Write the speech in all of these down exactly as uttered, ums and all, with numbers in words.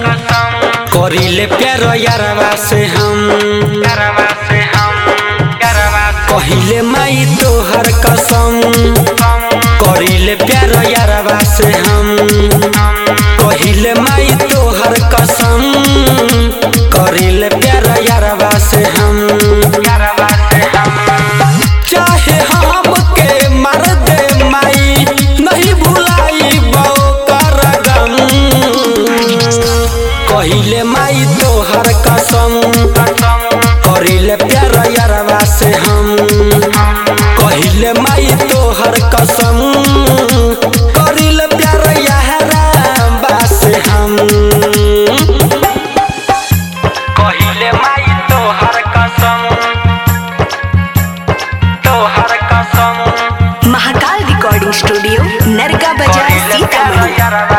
करिले प्यार यारवा से हम कहिले माई तोहर कसम करिले प्यार यारवा से हम कहिले माई तोहर कसम करिले प्यार यारवा से हम चाहे हम के मार दे माई नहीं भुलाई बो कर गम कहिले माई तोहर कसम करिले प्यार यारवा से हम कहिले माई तोहर कसम करिले प्यार यारवा से हम कहिले माई तोहर कसम तोहर कसम महाकाल रिकॉर्डिंग स्टूडियो नरका बाजार Sitamarhi.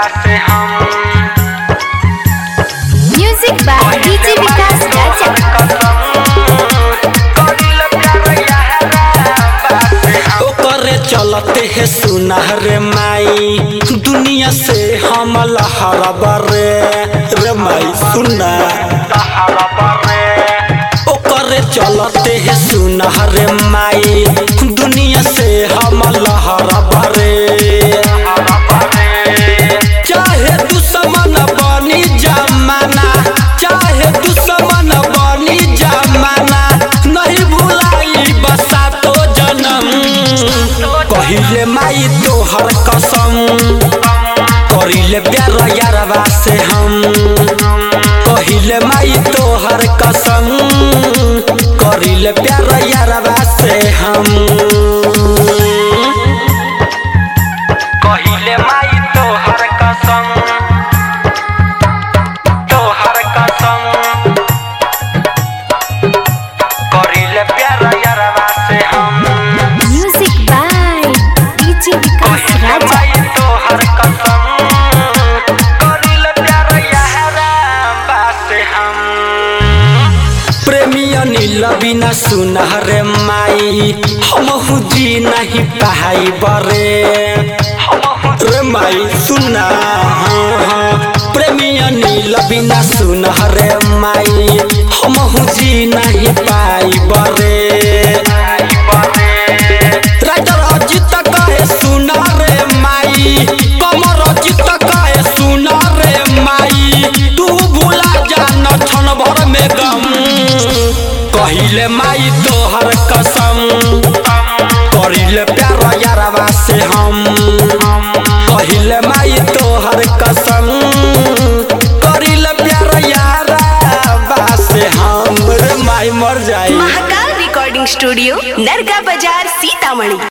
Music by DJ Vikas Raja. ओकरे चलते है सुनहर माई दुनिया से हम लहरब रे रे माई सुना ओकरे चलते है सुनहर माई दुनिया से हम लहरब रे चाहे दुश्मन बनी जमाना चाहे दुश्मन बनी जमाना नहीं भुलाई बसा तो जन्म कहिले माई तोहर कसम करिले प्यार यारवा से हम कहिले माई तोहर कसम करिले प्यार यारवा से हम कहिले माई तोहर कसम तोहर कसम करिले प्यार यारवा से हम music by DJ Vikas Raja. तोहर कसम करिले प्यार यारवा से हम प्रेमी अनिल बिना सुनहर माई हम जी नहीं पाई बरे रे माई सुना प्रेमी अनिल बिना सुनहर माई हम जी नहीं पाई बरे राइटर अजित कहे सुना रे माई कमर अजित कहे सुना रे माई तू भुला जा न क्षण भर में गम कहिले माई तोहर कसम करिले प्यार यारवा से हम कहिले माई तोहर कसम करिले प्यार यारवा से हम रे माई मर जाई। महाकाल रिकॉर्डिंग स्टूडियो नरका बाजार सीतामढ़ी।